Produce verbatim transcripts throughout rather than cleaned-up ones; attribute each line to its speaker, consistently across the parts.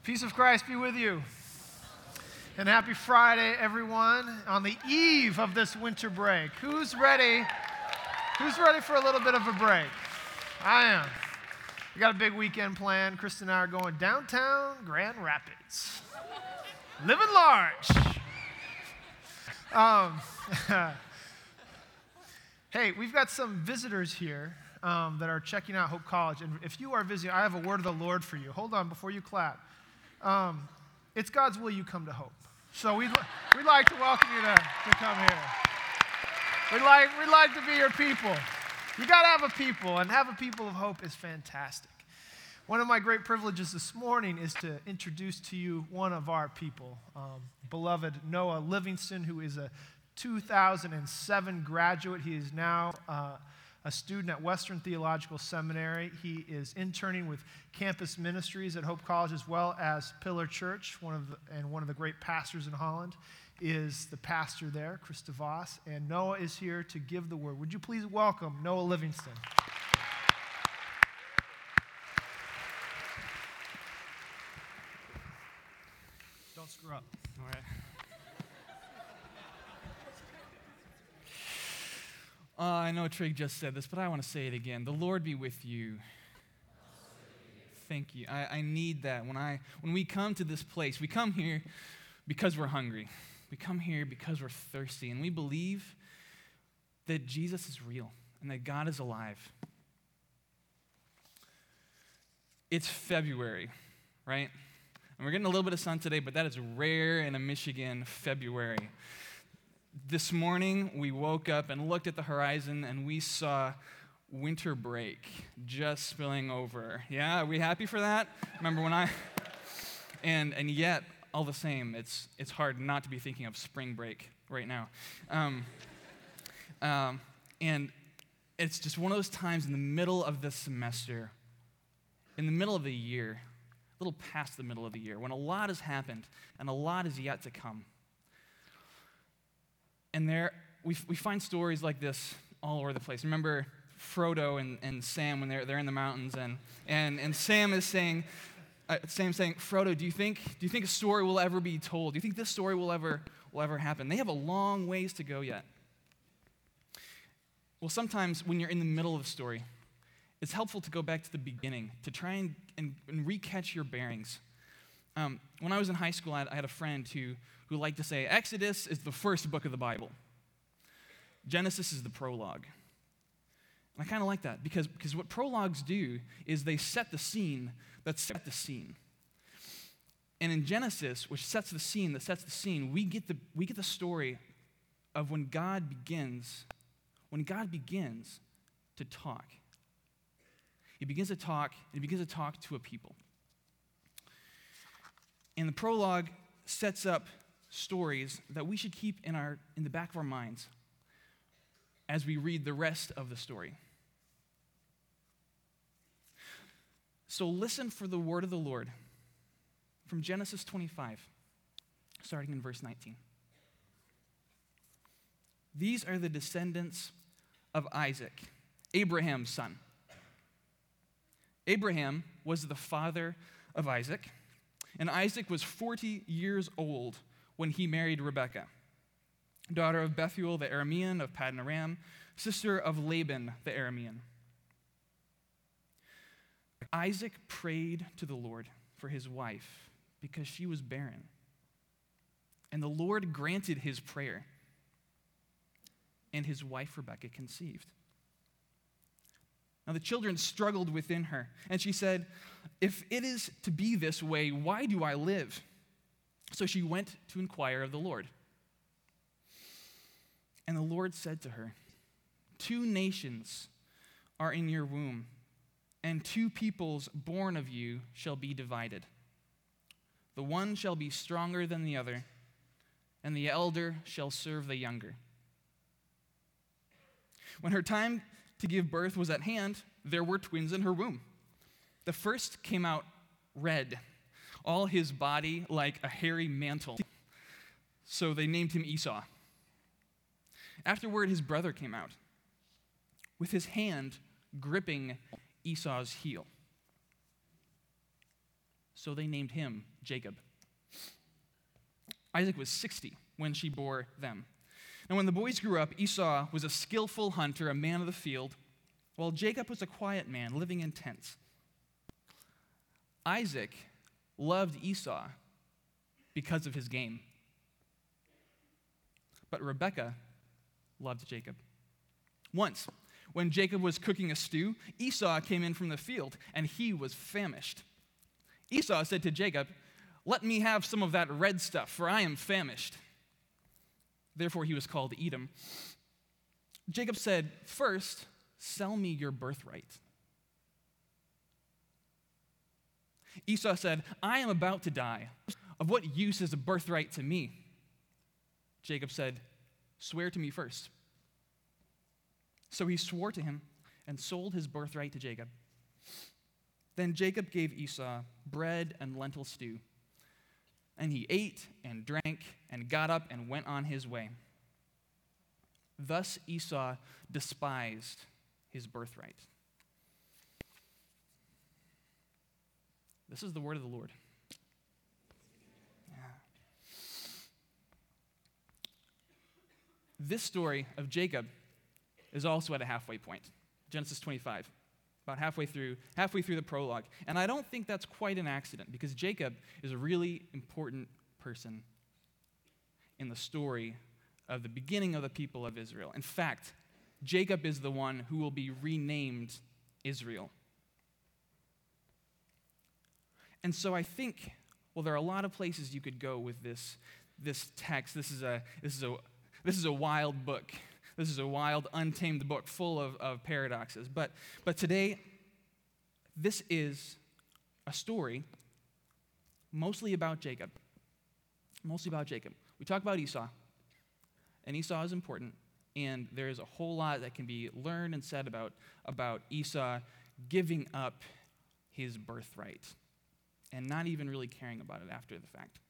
Speaker 1: Peace of Christ be with you. And happy Friday, everyone, on the eve of this winter break. Who's ready? Who's ready for a little bit of a break? I am. We got a big weekend planned. Kristen and I are going downtown Grand Rapids. Living large. Um, hey, we've got some visitors here um, that are checking out Hope College. And if you are visiting, I have a word of the Lord for you. Hold on before you clap. Um, it's God's will you come to Hope. So we'd, we'd like to welcome you to, to come here. We'd like, we'd like to be your people. You got to have a people, and have a people of hope is fantastic. One of my great privileges this morning is to introduce to you one of our people, um, beloved Noah Livingston, who is a two thousand seven graduate. He is now uh, a student at Western Theological Seminary. He is interning with campus ministries at Hope College as well as Pillar Church, one of the, and one of the great pastors in Holland is the pastor there, Chris DeVos, and Noah is here to give the word. Would you please welcome Noah Livingston? Don't screw up.
Speaker 2: All right. Uh, I know Trig just said this, but I want to say it again. The Lord be with you. Thank you. I, I need that. When I when we come to this place, we come here because we're hungry. We come here because we're thirsty, and we believe that Jesus is real and that God is alive. It's February, right? And we're getting a little bit of sun today, but that is rare in a Michigan February. This morning, we woke up and looked at the horizon, and we saw winter break just spilling over. Yeah, are we happy for that? Remember when I... And and yet, all the same, it's it's hard not to be thinking of spring break right now. Um, um, and it's just one of those times in the middle of the semester, in the middle of the year, a little past the middle of the year, when a lot has happened and a lot is yet to come. And there, we we find stories like this all over the place. Remember Frodo and, and Sam when they're they're in the mountains, and and and Sam is saying, uh, Sam saying, Frodo, do you think do you think a story will ever be told? Do you think this story will ever will ever happen? They have a long ways to go yet. Well, sometimes when you're in the middle of a story, it's helpful to go back to the beginning to try and and, and recatch your bearings. Um, when I was in high school, I had, I had a friend who who liked to say, Exodus is the first book of the Bible. Genesis is the prologue. And I kind of like that because, because what prologues do is they set the scene that set the scene. And in Genesis, which sets the scene, that sets the scene, we get the we get the story of when God begins, when God begins to talk. He begins to talk, and he begins to talk to a people. And the prologue sets up stories that we should keep in our in the back of our minds as we read the rest of the story. So listen for the word of the Lord from Genesis twenty-five, starting in verse nineteen. These are the descendants of Isaac, Abraham's son. Abraham was the father of Isaac, and Isaac was forty years old when he married Rebekah, daughter of Bethuel the Aramean of Paddan Aram, sister of Laban the Aramean. Isaac prayed to the Lord for his wife because she was barren, and the Lord granted his prayer, and his wife Rebekah conceived. Now the children struggled within her, and she said, if it is to be this way, why do I live? So she went to inquire of the Lord. And the Lord said to her, two nations are in your womb, and two peoples born of you shall be divided. The one shall be stronger than the other, and the elder shall serve the younger. When her time to give birth was at hand, there were twins in her womb. The first came out red, all his body like a hairy mantle. So they named him Esau. Afterward, his brother came out, with his hand gripping Esau's heel. so they named him Jacob. Isaac was sixty when she bore them. And when the boys grew up, Esau was a skillful hunter, a man of the field, while Jacob was a quiet man living in tents. Isaac loved Esau because of his game, but Rebekah loved Jacob. Once, when Jacob was cooking a stew, Esau came in from the field, and he was famished. Esau said to Jacob, "Let me have some of that red stuff, for I am famished." Therefore he was called Edom. Jacob said, "First, sell me your birthright." Esau said, "I am about to die. Of what use is a birthright to me?" Jacob said, "Swear to me first." So he swore to him and sold his birthright to Jacob. Then Jacob gave Esau bread and lentil stew. And he ate and drank and got up and went on his way. Thus Esau despised his birthright. This is the word of the Lord. Yeah. This story of Jacob is also at a halfway point. Genesis twenty-five. About halfway through, halfway through the prologue. And I don't think that's quite an accident, because Jacob is a really important person in the story of the beginning of the people of Israel. In fact, Jacob is the one who will be renamed Israel. And so I think, well, there are a lot of places you could go with this, this text. This is a this is a this is a wild book. This is a wild, untamed book full of, of paradoxes. But, but today, this is a story mostly about Jacob. Mostly about Jacob. We talk about Esau, and Esau is important, and there is a whole lot that can be learned and said about, about Esau giving up his birthright and not even really caring about it after the fact.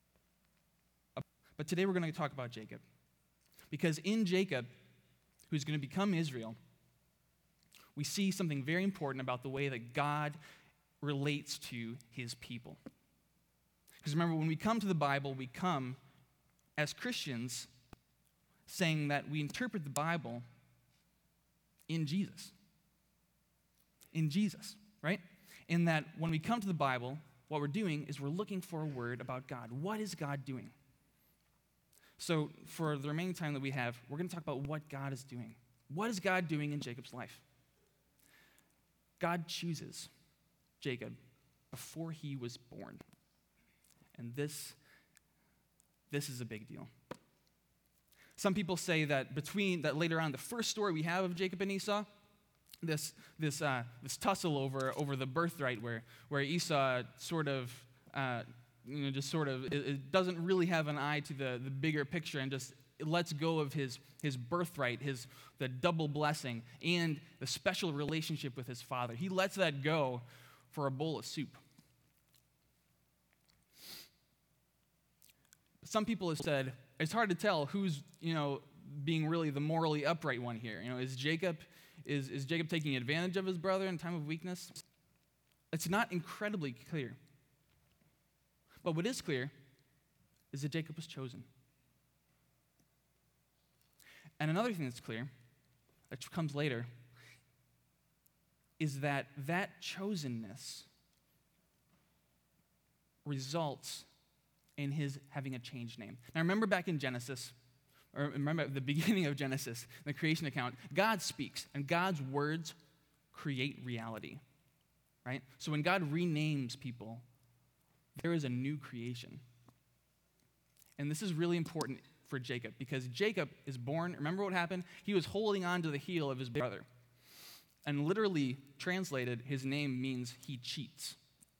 Speaker 2: But today we're going to talk about Jacob. Because in Jacob, who's going to become Israel, we see something very important about the way that God relates to his people. Because remember, when we come to the Bible, we come as Christians saying that we interpret the Bible in Jesus. In Jesus, right? In that when we come to the Bible, what we're doing is we're looking for a word about God. What is God doing? So for the remaining time that we have, we're going to talk about what God is doing. What is God doing in Jacob's life? God chooses Jacob before he was born. And this, this is a big deal. Some people say that between, that later on, the first story we have of Jacob and Esau, this, this, uh, this tussle over, over the birthright where, where Esau sort of... Uh, you know, just sort of, it, it doesn't really have an eye to the, the bigger picture and just lets go of his, his birthright, his the double blessing, and the special relationship with his father. He lets that go for a bowl of soup. Some people have said, it's hard to tell who's, you know, being really the morally upright one here. You know, is Jacob, is, is Jacob taking advantage of his brother in time of weakness? It's not incredibly clear. But what is clear is that Jacob was chosen. And another thing that's clear, that comes later, is that that chosenness results in his having a changed name. Now remember back in Genesis, or remember at the beginning of Genesis, the creation account, God speaks, and God's words create reality, right? So when God renames people, there is a new creation. And this is really important for Jacob, because Jacob is born, remember what happened? He was holding on to the heel of his brother. And literally translated, his name means he cheats.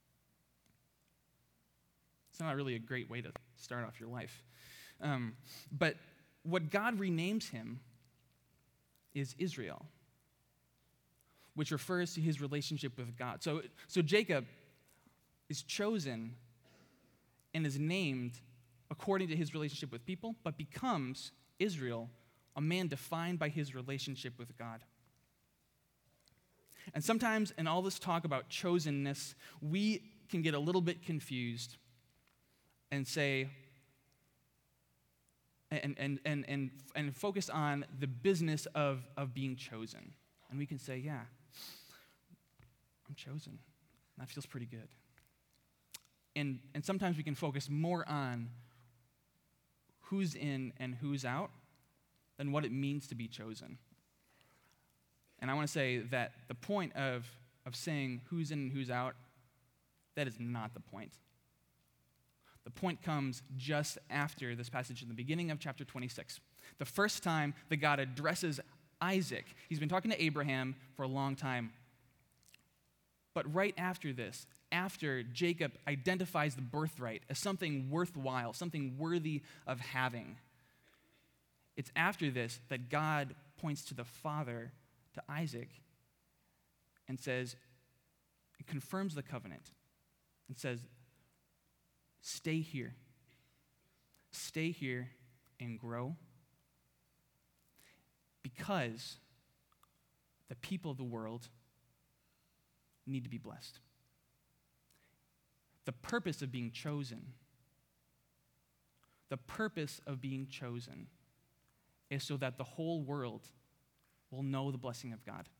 Speaker 2: It's not really a great way to start off your life. Um, but what God renames him is Israel, which refers to his relationship with God. So, so Jacob is chosen and is named according to his relationship with people, but becomes Israel, a man defined by his relationship with God. And sometimes in all this talk about chosenness, we can get a little bit confused and say, and, and, and, and, and focus on the business of, of being chosen. And we can say, yeah, I'm chosen. That feels pretty good. And, and sometimes we can focus more on who's in and who's out than what it means to be chosen. And I want to say that the point of, of saying who's in and who's out, that is not the point. The point comes just after this passage in the beginning of chapter twenty-six. The first time that God addresses Isaac. He's been talking to Abraham for a long time. But right after this, after Jacob identifies the birthright as something worthwhile, something worthy of having, it's after this that God points to the father, to Isaac, and says, and confirms the covenant, and says, stay here. Stay here and grow, because the people of the world need to be blessed. The purpose of being chosen, the purpose of being chosen is so that the whole world will know the blessing of God.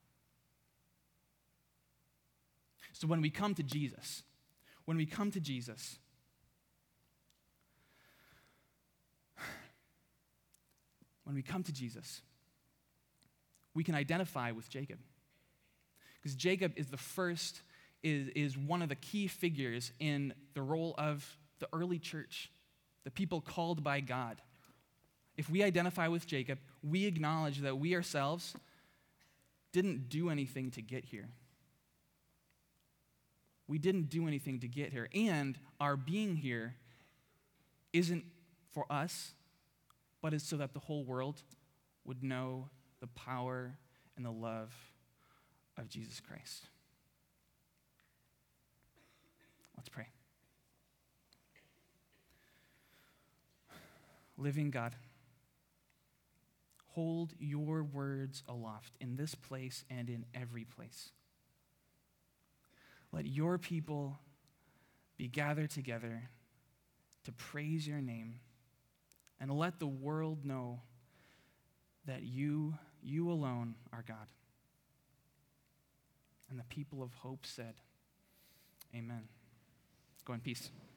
Speaker 2: So when we come to Jesus, when we come to Jesus, when we come to Jesus, we can identify with Jacob. Because Jacob is the first, is, is one of the key figures in the role of the early church, the people called by God. If we identify with Jacob, we acknowledge that we ourselves didn't do anything to get here. We didn't do anything to get here. And our being here isn't for us, but it's so that the whole world would know the power and the love of Jesus Christ. Let's pray. Living God, hold your words aloft in this place and in every place. Let your people be gathered together to praise your name, and let the world know that you, you alone are God. And the people of hope said, amen. Go in peace.